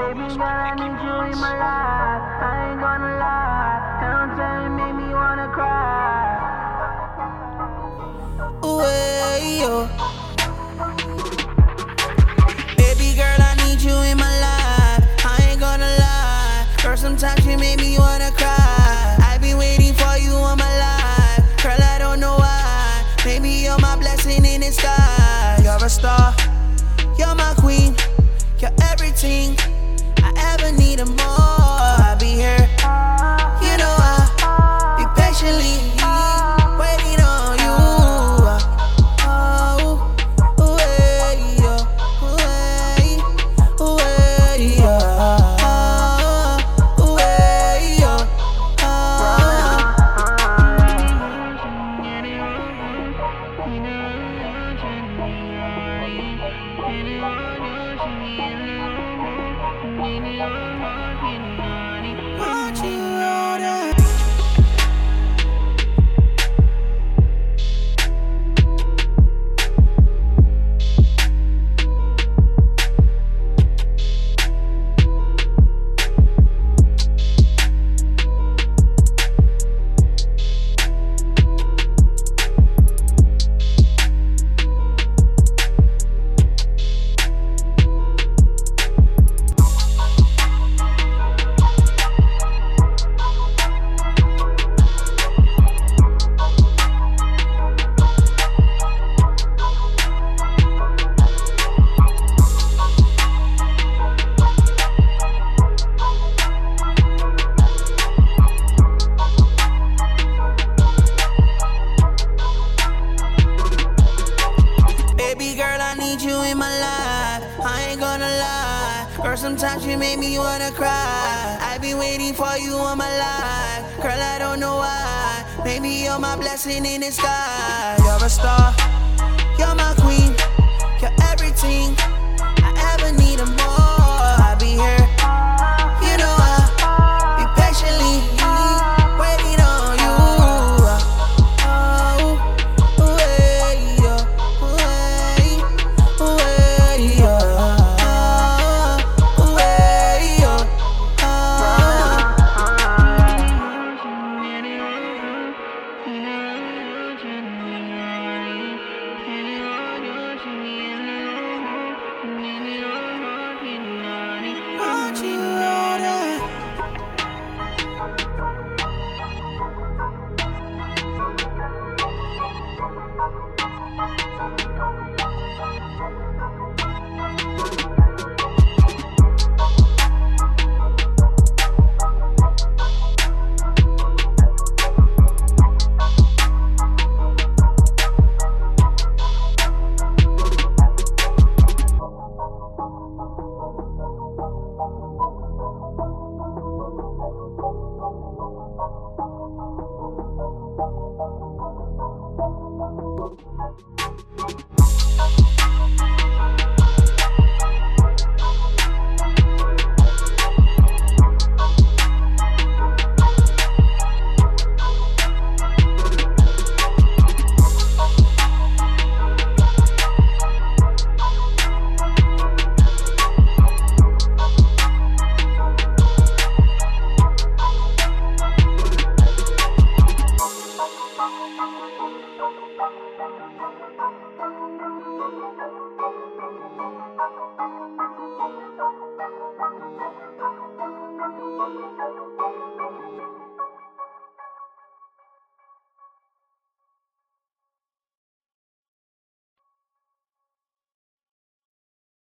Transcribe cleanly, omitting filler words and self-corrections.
Baby girl, I need you in my life. I ain't gonna lie. Don't tell you make me wanna cry. Way, yo. Baby girl, I need you in my life. I ain't gonna lie. Girl, sometimes you make me wanna cry. I've been waiting for you all my life. Girl, I don't know why. Maybe you're my blessing in disguise. You're a star. You're my queen. You're everything I ever need and more. I'll be here. You know I'll be patiently waiting on you. Oh, way, want you all that. Baby girl, I need you in my life. I ain't gonna lie. Girl, sometimes you make me wanna cry. I've been waiting for you all my life. Girl, I don't know why. Maybe you're my blessing in disguise. You're a star. You're my queen. You're everything